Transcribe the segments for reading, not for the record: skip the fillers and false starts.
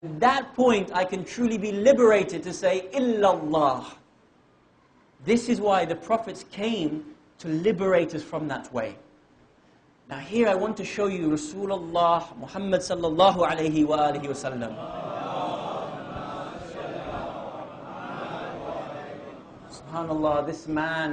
At that point, I can truly be liberated to say, illallah. This is why the prophets came to liberate us from that way. Now here I want to show you Rasulullah Muhammad sallallahu alayhi wa alihi wa sallam. SubhanAllah, this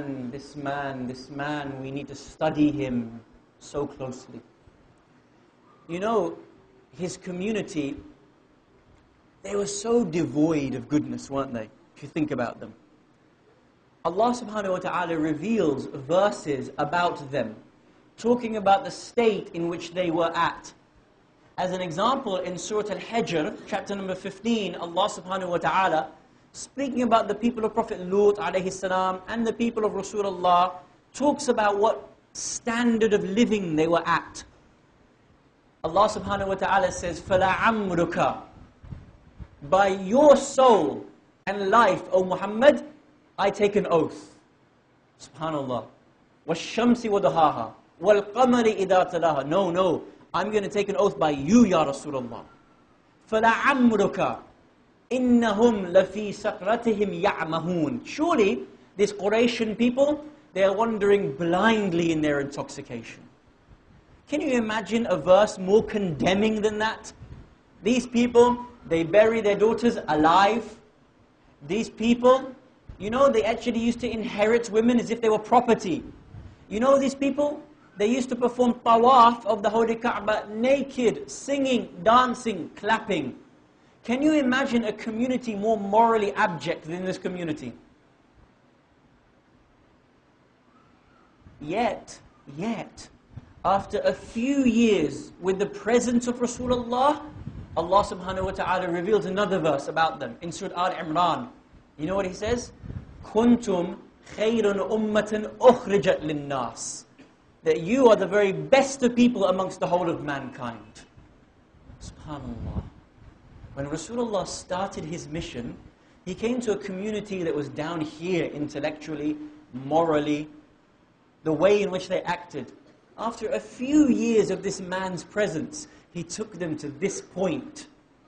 man, we need to study him so closely. You know, his community, they were so devoid of goodness, weren't they? If you think about them. Allah subhanahu wa ta'ala reveals verses about them, talking about the state in which they were at. As an example, in Surah Al-Hijr, chapter number 15, Allah subhanahu wa ta'ala, speaking about the people of Prophet Lut alayhi salam and the people of Rasulullah, talks about what standard of living they were at. Allah subhanahu wa ta'ala says, فَلَا عَمْرُكَ, by your soul and life, O Muhammad, I take an oath. SubhanAllah. وَالشَّمْسِ وَضُحَاهَا وَالْقَمَرِ إِذَا تَلَاهَا. No, I'm going to take an oath by you, Ya Rasulullah. فَلَا عَمْرُكَ إِنَّهُمْ لَفِي سَقْرَتِهِمْ يَعْمَهُونَ. Surely, these Quraysh people, they are wandering blindly in their intoxication. Can you imagine a verse more condemning than that? These people, they bury their daughters alive. These people, you know, they actually used to inherit women as if they were property. You know these people? They used to perform tawaf of the Holy Kaaba naked, singing, dancing, clapping. Can you imagine a community more morally abject than this community? Yet, after a few years with the presence of Rasulullah, Allah subhanahu wa ta'ala reveals another verse about them in Surah Al-Imran. You know what He says? كُنْتُمْ خَيْرٌ أُمَّةٍ أُخْرِجَتْ لِلنَّاسِ. That you are the very best of people amongst the whole of mankind. SubhanAllah. When Rasulullah started his mission, he came to a community that was down here intellectually, morally, the way in which they acted. After a few years of this man's presence, he took them to this point.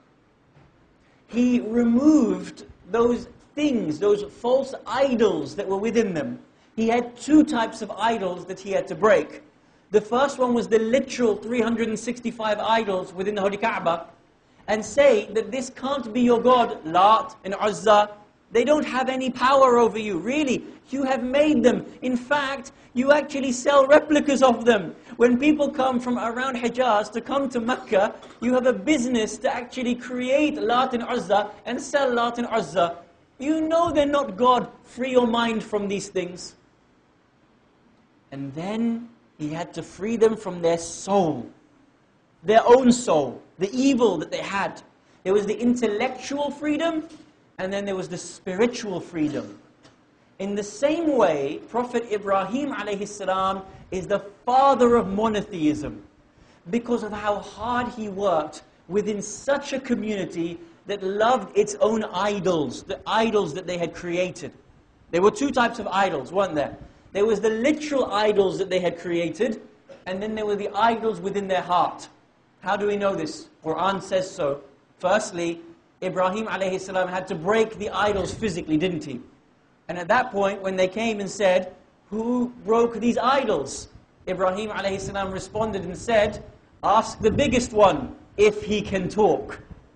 He removed those things, those false idols that were within them. He had two types of idols that he had to break. The first one was the literal 365 idols within the Holy Kaaba, and say that this can't be your God, Lat and Uzza. They don't have any power over you. Really, you have made them. In fact, you actually sell replicas of them. When people come from around Hijaz to come to Mecca, you have a business to actually create Lat and Uzza and sell Lat and Uzza. You know they're not God. Free your mind from these things. And then he had to free them from their soul, their own soul, the evil that they had. There was the intellectual freedom, and then there was the spiritual freedom. In the same way, Prophet Ibrahim alayhi salam is the father of monotheism, because of how hard he worked within such a community that loved its own idols, the idols that they had created. There were two types of idols, weren't there? There was the literal idols that they had created, and then there were the idols within their heart. How do we know this? Quran says so. Firstly, Ibrahim alayhi salam had to break the idols physically, didn't he? And at that point, when they came and said, who broke these idols? Ibrahim alayhi salam responded and said, ask the biggest one if he can talk.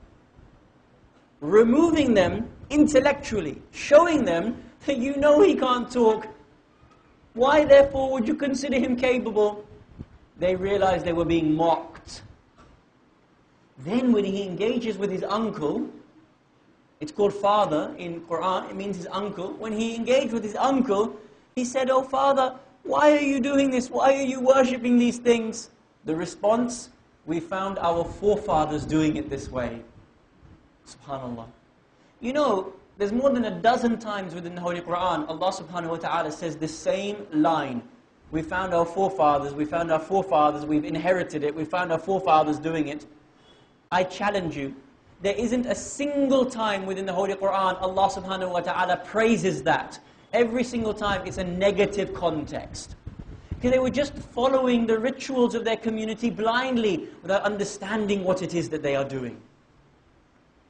Removing them intellectually, showing them that you know he can't talk. Why therefore would you consider him capable? They realized they were being mocked. Then when he engages with his uncle, it's called father in Quran, it means his uncle. When he engaged with his uncle, he said, oh father, why are you doing this? Why are you worshipping these things? The response, we found our forefathers doing it this way. SubhanAllah. You know, there's more than a dozen times within the Holy Quran, Allah subhanahu wa ta'ala says the same line. We found our forefathers, we've inherited it, we found our forefathers doing it. I challenge you, there isn't a single time within the Holy Quran Allah subhanahu wa ta'ala praises that. Every single time it's a negative context. Because they were just following the rituals of their community blindly without understanding what it is that they are doing.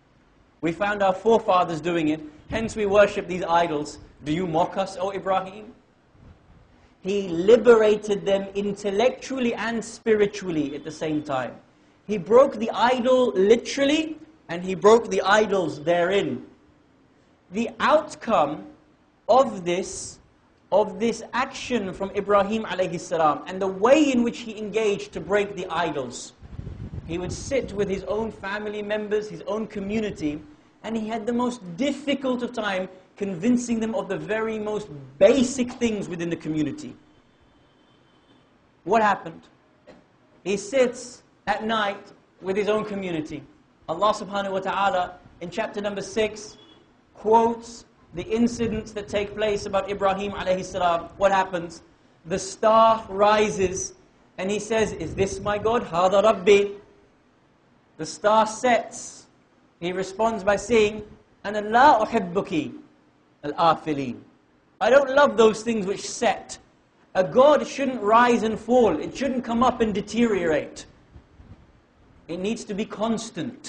We found our forefathers doing it, hence we worship these idols. Do you mock us, O Ibrahim? He liberated them intellectually and spiritually at the same time. He broke the idol literally, and he broke the idols therein. The outcome of this action from Ibrahim alayhi salam, and the way in which he engaged to break the idols, he would sit with his own family members, his own community, and he had the most difficult of time convincing them of the very most basic things within the community. What happened? He sits at night with his own community. Allah subhanahu wa ta'ala in chapter number 6 quotes the incidents that take place about Ibrahim alayhi salam. What happens? The star rises and he says, "Is this my God? Hada Rabbi." The star sets. He responds by saying, "Ana la uhibbuki al-afilin." I don't love those things which set. A God shouldn't rise and fall. It shouldn't come up and deteriorate. It needs to be constant.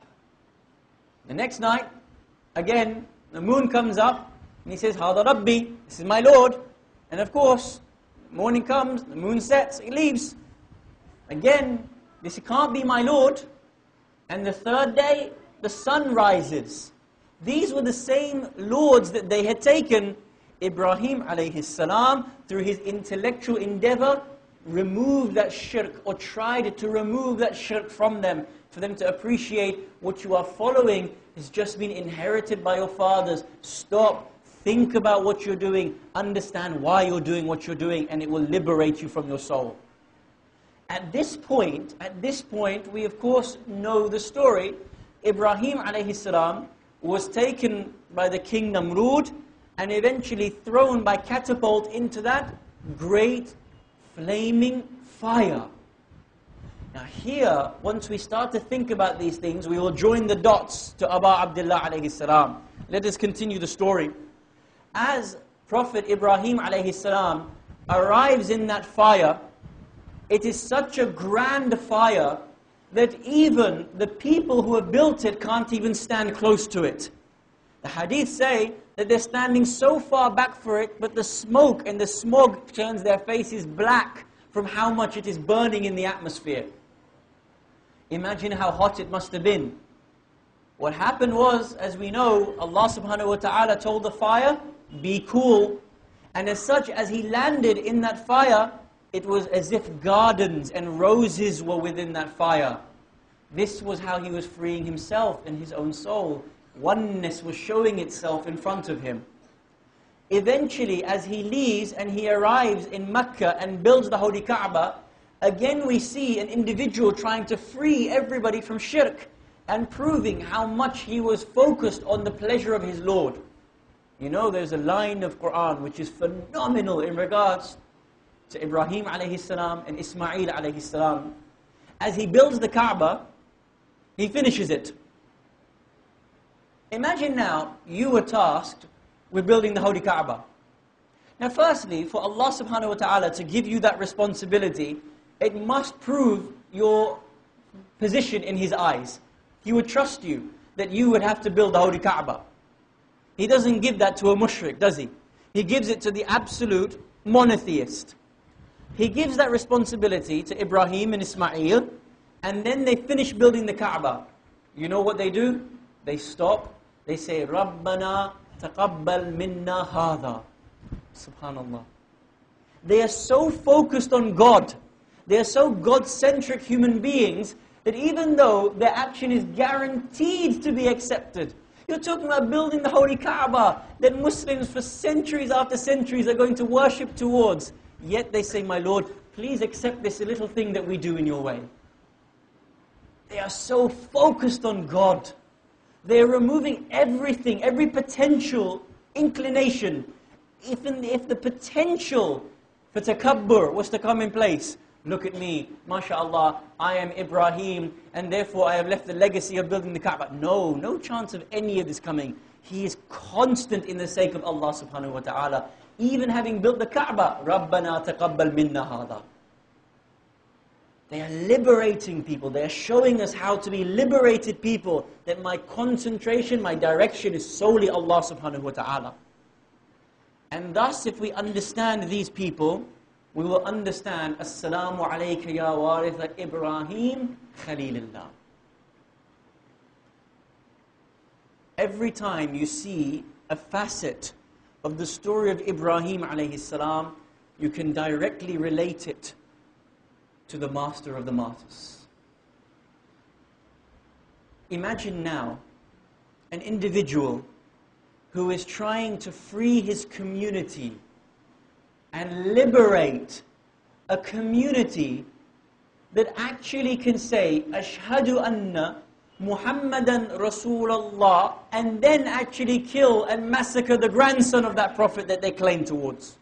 The next night, again, the moon comes up and he says, "Hada Rabbi," this is my Lord. And of course, morning comes, the moon sets, he leaves. Again, this can't be my Lord. And the third day, the sun rises. These were the same lords that they had taken. Ibrahim alayhi salam, through his intellectual endeavor, removed that shirk, or tried to remove that shirk from them, for them to appreciate what you are following has just been inherited by your fathers. Stop, think about what you're doing, understand why you're doing what you're doing, and it will liberate you from your soul. At this point, we of course know the story. Ibrahim alayhi salam was taken by the king Namrud and eventually thrown by catapult into that great flaming fire. Now here, once we start to think about these things, we will join the dots to Aba Abdullah alayhi salam. Let us continue the story. As Prophet Ibrahim alayhi salam arrives in that fire, it is such a grand fire that even the people who have built it can't even stand close to it. The hadith say that they're standing so far back for it, but the smoke and the smog turns their faces black from how much it is burning in the atmosphere. Imagine how hot it must have been. What happened was, as we know, Allah subhanahu wa ta'ala told the fire, "Be cool." And as such, as he landed in that fire, it was as if gardens and roses were within that fire. This was how he was freeing himself and his own soul. Oneness was showing itself in front of him. Eventually, as he leaves and he arrives in Mecca and builds the Holy Kaaba, again we see an individual trying to free everybody from shirk and proving how much he was focused on the pleasure of his Lord. You know, there's a line of Quran which is phenomenal in regards to Ibrahim alayhi salam and Ismail alayhi salam. As he builds the Kaaba, he finishes it. Imagine now, you were tasked with building the Holy Kaaba. Now firstly, for Allah subhanahu wa ta'ala to give you that responsibility, it must prove your position in His eyes. He would trust you that you would have to build the Holy Kaaba. He doesn't give that to a mushrik, does he? He gives it to the absolute monotheist. He gives that responsibility to Ibrahim and Ismail, and then they finish building the Kaaba. You know what they do? They stop, they say, "Rabbana taqabbal minna hadha." Subhanallah. They are so focused on God, they are so God-centric human beings, that even though their action is guaranteed to be accepted, you're talking about building the Holy Kaaba, that Muslims for centuries after centuries are going to worship towards, yet they say, "My Lord, please accept this little thing that we do in your way." They are so focused on God. They are removing everything, every potential inclination. Even if the potential for takabbur was to come in place, look at me, mashallah, I am Ibrahim, and therefore I have left the legacy of building the Kaaba. No chance of any of this coming. He is constant in the sake of Allah subhanahu wa ta'ala. Even having built the Kaaba, Rabbana taqabbal minna hadha. They are liberating people. They are showing us how to be liberated people. That my concentration, my direction is solely Allah subhanahu wa ta'ala. And thus, if we understand these people, we will understand Assalamu alayka ya waritha Ibrahim Khalilullah. Every time you see a facet of the story of Ibrahim alayhi salam, you can directly relate it to the master of the martyrs. Imagine now an individual who is trying to free his community and liberate a community that actually can say, Ashhadu anna Muhammadan Rasulullah, and then actually kill and massacre the grandson of that prophet that they claim towards.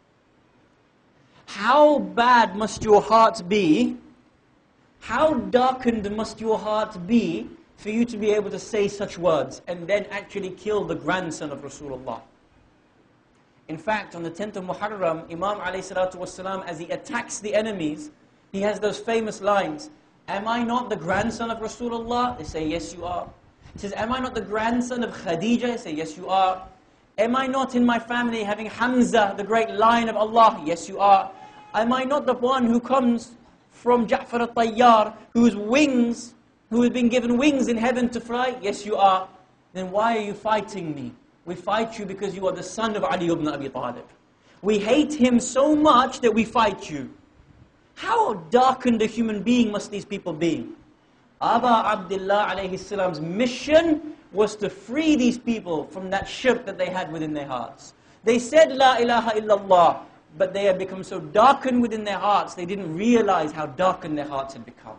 How bad must your heart be? How darkened must your heart be for you to be able to say such words and then actually kill the grandson of Rasulullah? In fact, on the 10th of Muharram, Imam alayhi salatu wasalam, as he attacks the enemies, he has those famous lines, am I not the grandson of Rasulullah? They say, yes you are. He says, am I not the grandson of Khadija? They say, yes you are. Am I not in my family having Hamza, the great lion of Allah? Yes you are. Am I not the one who comes from Ja'far al-Tayyar, whose wings, who has been given wings in heaven to fly? Yes you are. Then why are you fighting me? We fight you because you are the son of Ali ibn Abi Talib. We hate him so much that we fight you. How darkened a human being must these people be? Aba Abdullah alayhi salam's mission was to free these people from that shirk that they had within their hearts. They said La ilaha illallah, but they had become so darkened within their hearts, they didn't realize how darkened their hearts had become.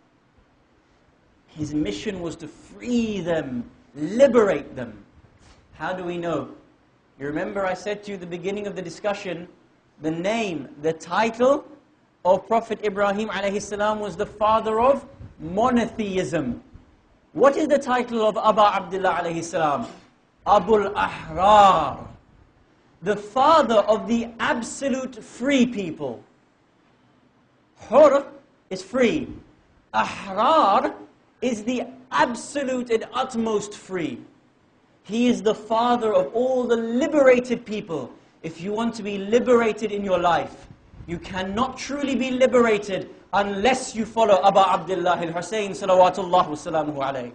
His mission was to free them, liberate them. How do we know? You remember I said to you at the beginning of the discussion, the name, the title of Prophet Ibrahim alayhi salam was the father of monotheism. What is the title of Aba Abdullah alayhi salam? Abul Ahrar. The father of the absolute free people. Hur is free. Ahrar is the absolute and utmost free. He is the father of all the liberated people. If you want to be liberated in your life, you cannot truly be liberated unless you follow Aba Abdullah al-Hussein salawatullah wa salamuhu alayhi.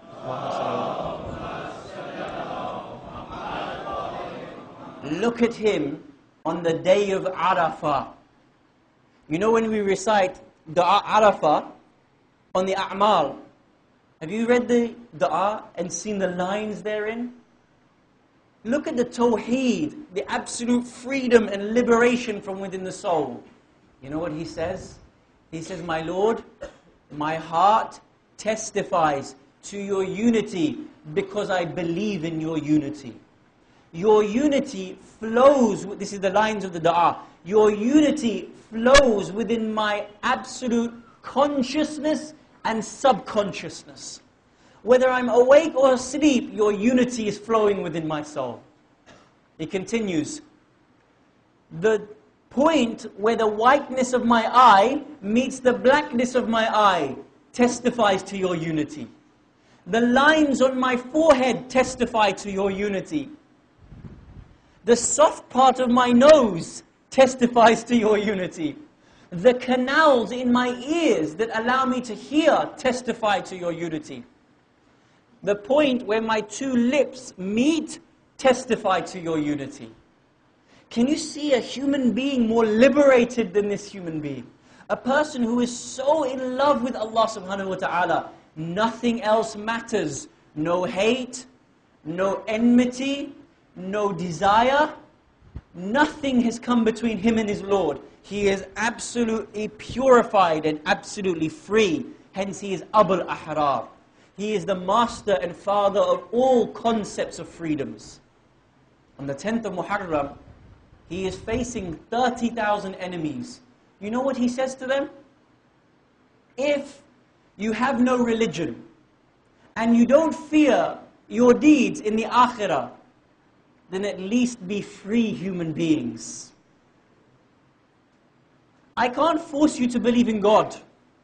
Look at him on the day of Arafah. You know when we recite Dua Arafah on the A'mal, have you read the Dua and seen the lines therein? Look at the Tawheed, the absolute freedom and liberation from within the soul. You know what he says? He says, my Lord, my heart testifies to your unity because I believe in your unity. Your unity flows, this is the lines of the Dua, your unity flows within my absolute consciousness and subconsciousness. Whether I'm awake or asleep, your unity is flowing within my soul. He continues, the point where the whiteness of my eye meets the blackness of my eye testifies to your unity. The lines on my forehead testify to your unity. The soft part of my nose testifies to your unity. The canals in my ears that allow me to hear testify to your unity. The point where my two lips meet testify to your unity. Can you see a human being more liberated than this human being? A person who is so in love with Allah subhanahu wa ta'ala, nothing else matters. No hate, no enmity, no desire. Nothing has come between him and his Lord. He is absolutely purified and absolutely free. Hence he is Abul Ahrar. He is the master and father of all concepts of freedoms. On the 10th of Muharram, he is facing 30,000 enemies. You know what he says to them? If you have no religion and you don't fear your deeds in the akhirah, then at least be free human beings. I can't force you to believe in God.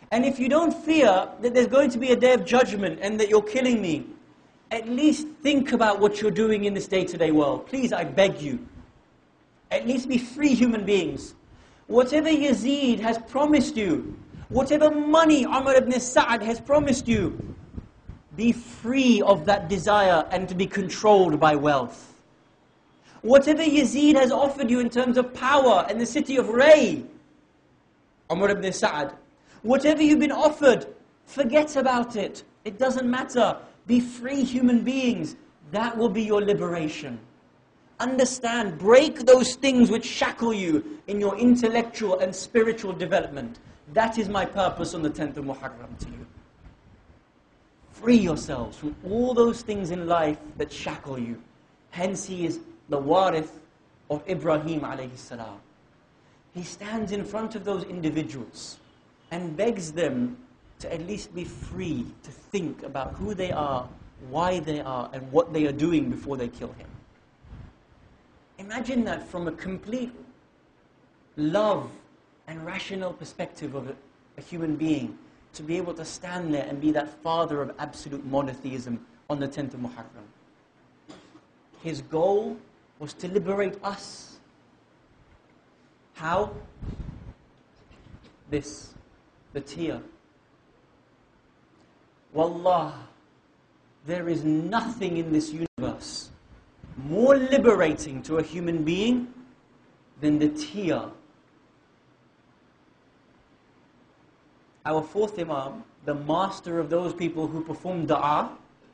And if you don't fear that there's going to be a day of judgment and that you're killing me, at least think about what you're doing in this day-to-day world. Please, I beg you. At least be free human beings. Whatever Yazid has promised you, whatever money Umar ibn Sa'ad has promised you, be free of that desire and to be controlled by wealth. Whatever Yazid has offered you in terms of power and the city of Ray, Umar ibn Sa'ad, whatever you've been offered, forget about it. It doesn't matter. Be free human beings. That will be your liberation. Understand, break those things which shackle you in your intellectual and spiritual development. That is my purpose on the 10th of Muharram to you. Free yourselves from all those things in life that shackle you. Hence he is the warith of Ibrahim alayhi salam. He stands in front of those individuals and begs them to at least be free to think about who they are, why they are, and what they are doing before they kill him. Imagine that from a complete love and rational perspective of a human being, to be able to stand there and be that father of absolute monotheism on the 10th of Muharram. His goal was to liberate us. How? This, the tear. Wallah, there is nothing in this universe more liberating to a human being than the tear. Our fourth Imam, the master of those people who perform dua,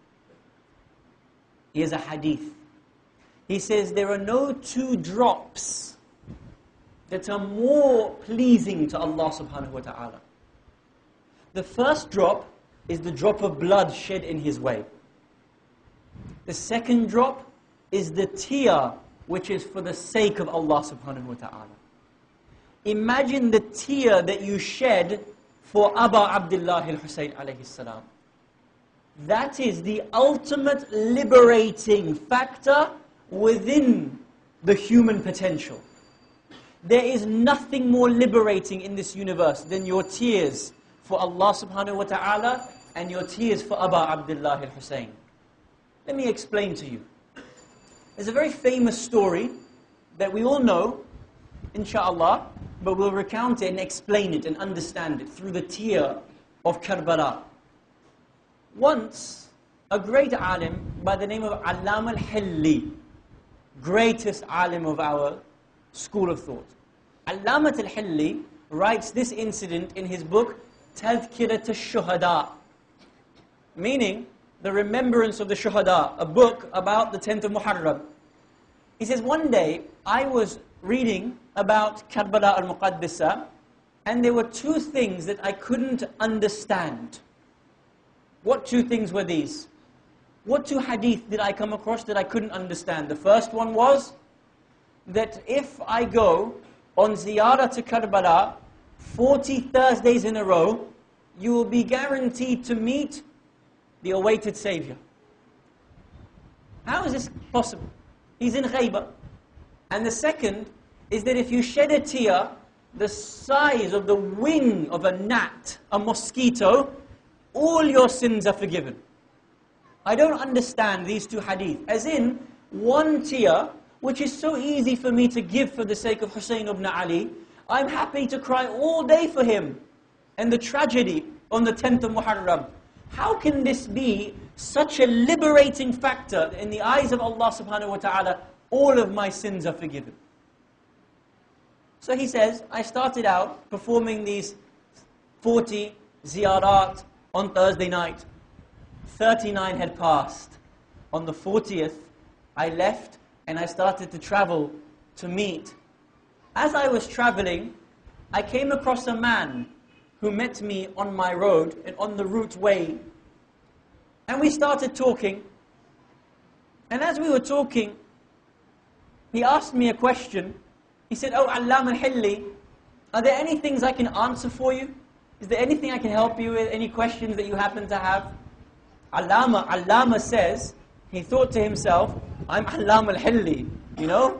he has a hadith. He says there are no two drops that are more pleasing to Allah subhanahu wa ta'ala. The first drop is the drop of blood shed in his way. The second drop is the tear which is for the sake of Allah subhanahu wa ta'ala. Imagine the tear that you shed for Aba Abdullah al-Husayn alayhi salam. That is the ultimate liberating factor within the human potential. There is nothing more liberating in this universe than your tears for Allah subhanahu wa ta'ala and your tears for Aba Abdullah al-Husayn. Let me explain to you. There's a very famous story that we all know, inshallah, but we'll recount it and explain it and understand it through the tear of Karbala. Once, a great alim by the name of Allama al-Hilli, greatest alim of our school of thought. Allama al-Hilli writes this incident in his book, Tadhkirat al-Shuhada, meaning the remembrance of the Shuhada, a book about the 10th of Muharram. He says, one day I was reading about Karbala al-Muqaddisa, and there were two things that I couldn't understand. What two things were these? What two hadith did I come across that I couldn't understand? The first one was that if I go on ziyarah to Karbala 40 Thursdays in a row, you will be guaranteed to meet the awaited Savior. How is this possible? He's in Ghaibah. And the second is that if you shed a tear the size of the wing of a gnat, a mosquito, all your sins are forgiven. I don't understand these two hadith. As in, one tear, which is so easy for me to give for the sake of Hussein ibn Ali, I'm happy to cry all day for him. And the tragedy on the 10th of Muharram. How can this be such a liberating factor in the eyes of Allah subhanahu wa ta'ala? All of my sins are forgiven. So he says, I started out performing these 40 ziyarat on Thursday night. 39 had passed. On the 40th, I left and I started to travel to meet. As I was traveling, I came across a man who met me on my road and on the route way. And we started talking. And as we were talking, he asked me a question. He said, "Oh, Allama al-Hilli, are there any things I can answer for you? Is there anything I can help you with? Any questions that you happen to have?" Allama says, he thought to himself, I'm Allama al-Hilli, you know?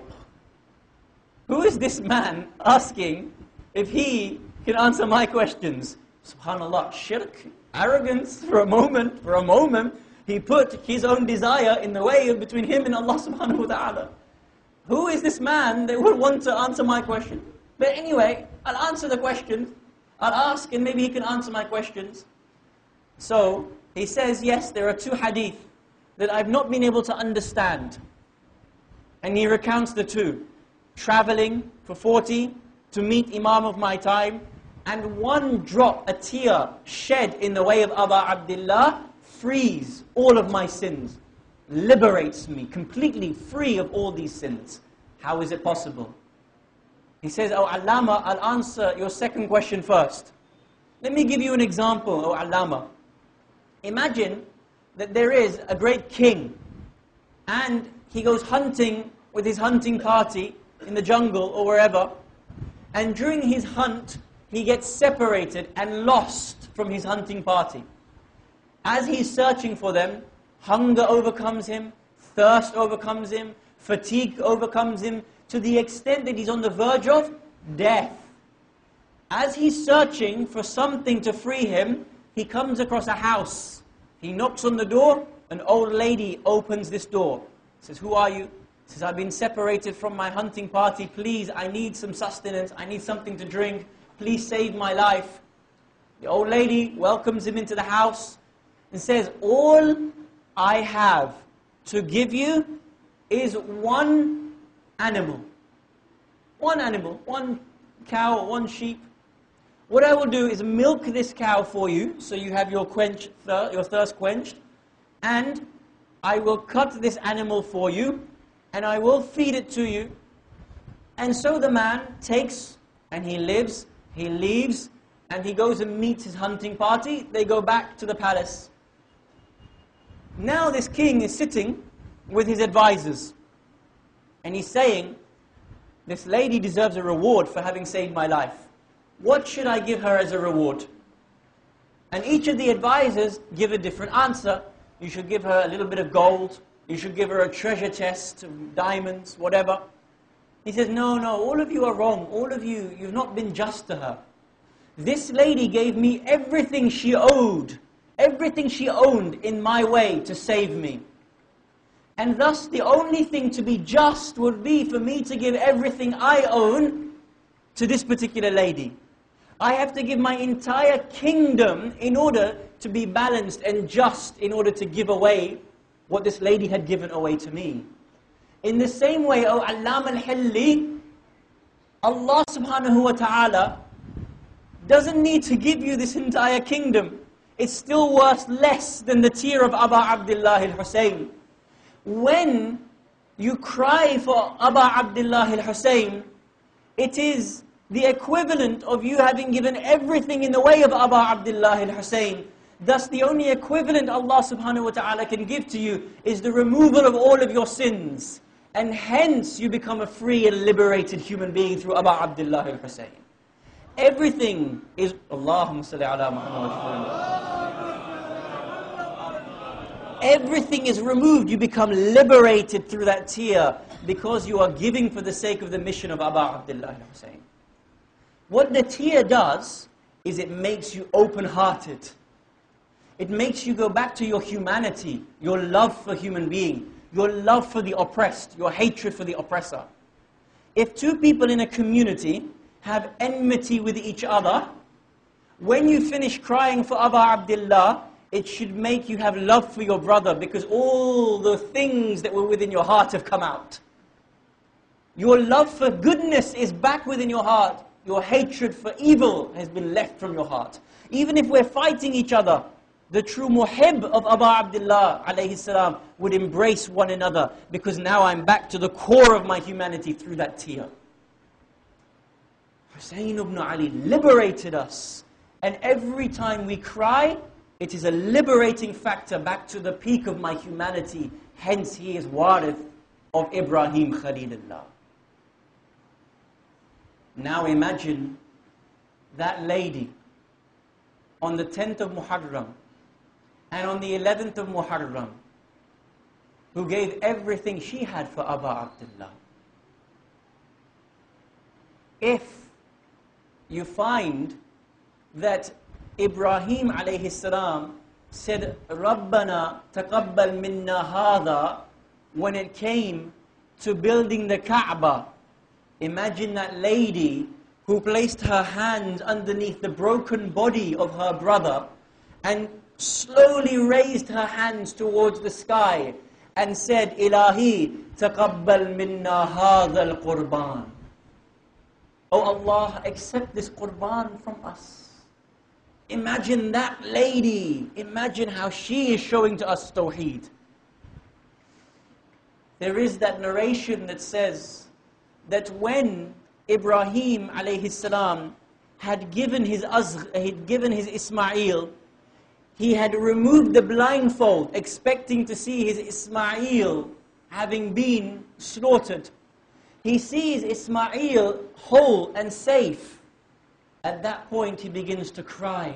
Who is this man asking if he can answer my questions? Subhanallah, shirk, arrogance for a moment, he put his own desire in the way of between him and Allah subhanahu wa ta'ala. Who is this man that would want to answer my question? But anyway, I'll answer the question. I'll ask and maybe he can answer my questions. So, he says, yes, there are 2 hadith that I've not been able to understand. And he recounts the 2. Traveling for 40 to meet Imam of my time, and 1 drop, a tear shed in the way of Aba Abdullah, frees all of my sins, liberates me completely free of all these sins. How is it possible? He says, Oh Allama, I'll answer your second question first. Let me give you an example, Oh Allama. Imagine that there is a great king, and he goes hunting with his hunting party in the jungle or wherever, and during his hunt, he gets separated and lost from his hunting party. As he's searching for them, hunger overcomes him, thirst overcomes him, fatigue overcomes him, to the extent that he's on the verge of death. As he's searching for something to free him, he comes across a house. He knocks on the door, an old lady opens this door. Says, who are you? Says, I've been separated from my hunting party. Please, I need some sustenance. I need something to drink. Please save my life. The old lady welcomes him into the house and says, all I have to give you is 1 animal. 1 animal, 1 cow or 1 sheep. What I will do is milk this cow for you, so you have your thirst quenched, and I will cut this animal for you, and I will feed it to you. And so the man takes, and he lives, he leaves, and he goes and meets his hunting party. They go back to the palace. Now this king is sitting with his advisors, and he's saying, this lady deserves a reward for having saved my life. What should I give her as a reward? And each of the advisors give a different answer. You should give her a little bit of gold. You should give her a treasure chest of diamonds, whatever. He says, no, all of you are wrong. All of you, you've not been just to her. This lady gave me everything she owed, everything she owned in my way to save me. And thus the only thing to be just would be for me to give everything I own to this particular lady. I have to give my entire kingdom in order to be balanced and just, in order to give away what this lady had given away to me. In the same way, O Allama al-Hilli, Allah subhanahu wa ta'ala doesn't need to give you this entire kingdom. It's still worth less than the tear of Aba Abdullah al-Hussein. When you cry for Aba Abdullah al-Hussein, it is the equivalent of you having given everything in the way of Aba Abdullah al-Hussein. Thus the only equivalent Allah subhanahu wa ta'ala can give to you is the removal of all of your sins. And hence you become a free and liberated human being through Aba Abdullah al-Hussein. Everything is... Allahumma salli ala Muhammad. Everything is removed. You become liberated through that tear because you are giving for the sake of the mission of Aba Abdullah al-Hussein. What the tear does is it makes you open-hearted. It makes you go back to your humanity, your love for human being, your love for the oppressed, your hatred for the oppressor. If 2 people in a community have enmity with each other, when you finish crying for Aba Abdullah, it should make you have love for your brother, because all the things that were within your heart have come out. Your love for goodness is back within your heart. Your hatred for evil has been left from your heart. Even if we're fighting each other, the true muhib of Aba Abdullah alayhi salam would embrace one another, because now I'm back to the core of my humanity through that tear. Hussein ibn Ali liberated us. And every time we cry, it is a liberating factor back to the peak of my humanity. Hence he is warith of Ibrahim Khalilullah. Now imagine that lady on the 10th of Muharram and on the 11th of Muharram, who gave everything she had for Aba Abdullah. If you find that Ibrahim alayhi salam said, Rabbana taqabbal minna hadha, when it came to building the Kaaba. Imagine that lady who placed her hand underneath the broken body of her brother and slowly raised her hands towards the sky and said, Ilahi, taqabbal minna hadha al-qurban. Oh Allah, accept this qurban from us. Imagine that lady. Imagine how she is showing to us tawheed. There is that narration that says that when Ibrahim alayhi salam had given his Ismail, he had removed the blindfold, expecting to see his Ismail having been slaughtered. He sees Ismail whole and safe. At that point he begins to cry.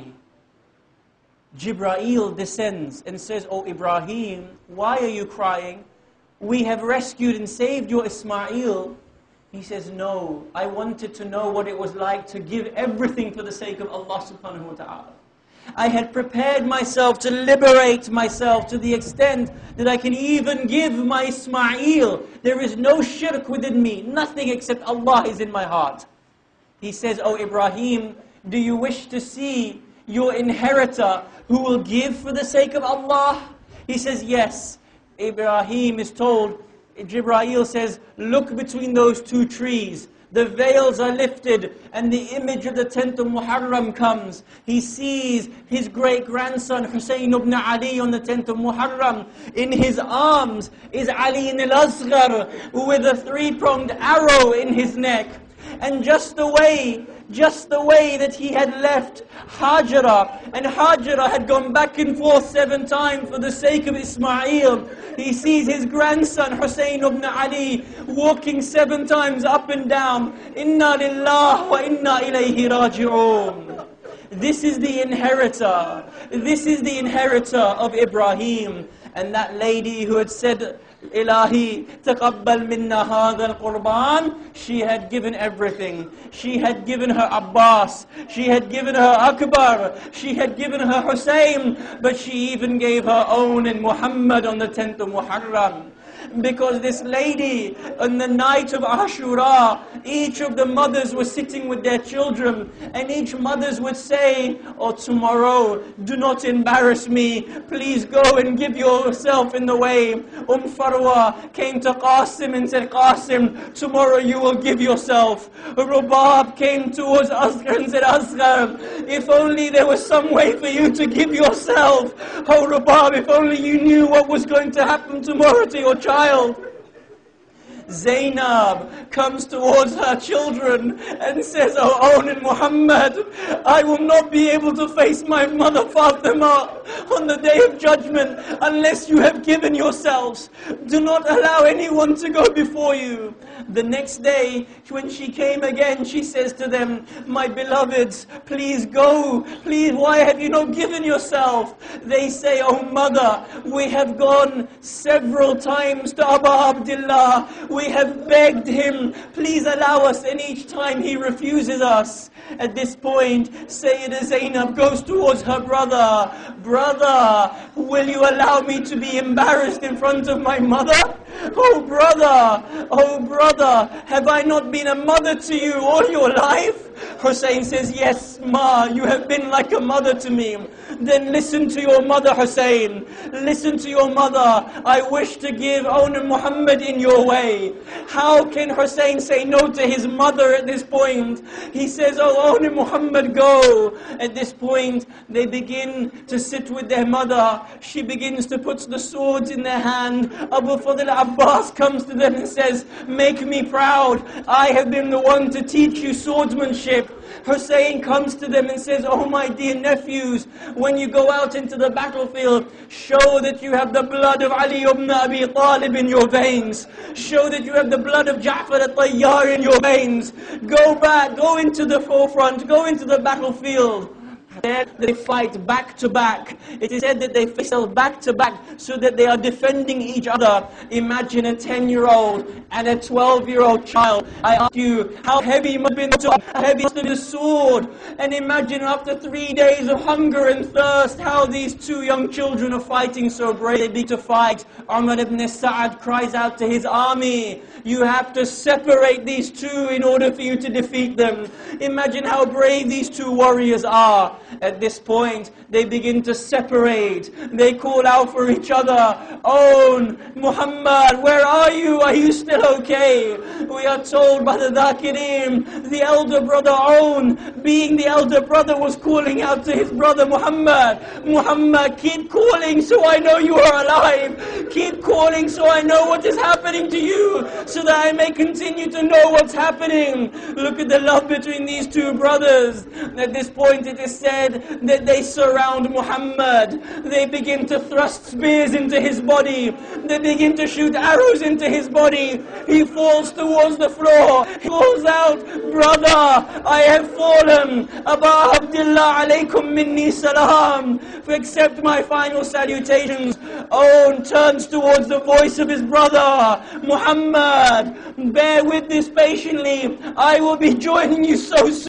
Jibreel descends and says, "Oh Ibrahim, why are you crying? We have rescued and saved your Ismail." He says, "No, I wanted to know what it was like to give everything for the sake of Allah subhanahu wa ta'ala. I had prepared myself to liberate myself to the extent that I can even give my Ismail. There is no shirk within me, nothing except Allah is in my heart." He says, "Oh Ibrahim, do you wish to see your inheritor who will give for the sake of Allah?" He says, "Yes." Ibrahim is told, Jibreel says, "Look between those two trees." The veils are lifted and the image of the 10th of Muharram comes. He sees his great-grandson Hussein ibn Ali on the 10th of Muharram. In his arms is Ali al-Asghar with a 3-pronged arrow in his neck. And just the way that he had left Hajara, and Hajara had gone back and forth 7 times for the sake of Ismail, he sees his grandson Hussein ibn Ali walking 7 times up and down. Inna lillah wa inna ilayhi raji'un. This is the inheritor. This is the inheritor of Ibrahim. And that lady who had said, "Ilahi, taqabbal minna hadha al-qurban," she had given everything. She had given her Abbas, she had given her Akbar, she had given her Hussein, but she even gave her own in Muhammad on the 10th of Muharram. Because this lady, on the night of Ashura, each of the mothers were sitting with their children, and each mothers would say, "Oh, tomorrow, do not embarrass me. Please go and give yourself in the way." Farwa came to Qasim and said, "Qasim, tomorrow you will give yourself." Rubab came towards Asghar and said, "Asghar, if only there was some way for you to give yourself. Oh Rubab, if only you knew what was going to happen tomorrow to your child." Zainab comes towards her children and says, "Oh Own and Muhammad, I will not be able to face my mother Fatima on the day of judgment unless you have given yourselves. Do not allow anyone to go before you." The next day, when she came again, she says to them, "My beloveds, please go. Please, why have you not given yourself?" They say, "Oh mother, we have gone several times to Abu Abdullah. We have begged him, please allow us, and each time he refuses us." At this point, Sayyidah Zainab goes towards her brother. "Brother, will you allow me to be embarrassed in front of my mother? Oh brother, have I not been a mother to you all your life?" Hussein says, "Yes, Ma, you have been like a mother to me." "Then listen to your mother, Hussein. Listen to your mother. I wish to give Own Muhammad in your way." How can Hussein say no to his mother at this point? He says, "Oh, Own Muhammad, go." At this point, they begin to sit with their mother. She begins to put the swords in their hand. Abu Fadl Abbas comes to them and says, "Make me proud. I have been the one to teach you swordsmanship." Hussein comes to them and says, "Oh my dear nephews, when you go out into the battlefield, show that you have the blood of Ali ibn Abi Talib in your veins. Show that you have the blood of Ja'far al-Tayyar in your veins. Go back, go into the forefront, go into the battlefield." They fight back to back. It is said that they face back to back so that they are defending each other. Imagine a 10-year-old and a 12-year-old child. I ask you, how heavy must have been the how heavy must have been the sword? And imagine after 3 days of hunger and thirst, how these two young children are fighting so bravely to fight. Umar ibn Sa'ad cries out to his army, you have to separate these two in order for you to defeat them. Imagine how brave these two warriors are. At this point, they begin to separate. They call out for each other. Oh, Muhammad, where are you? Are you still okay? We are told by the Dhakirin, the elder brother Aun, being the elder brother, was calling out to his brother Muhammad. Muhammad, keep calling so I know you are alive. Keep calling so I know what is happening to you, so that I may continue to know what's happening. Look at the love between these two brothers. At this point it is said that they surround Muhammad. They begin to thrust spears into his body. They begin to shoot arrows into his body. He falls towards the floor. He calls out, brother, I have fallen. Aba Abdullah alaykum minni salam. Accept my final salutations. Owen turns towards the voice of his brother. Muhammad, bear with this patiently. I will be joining you so soon.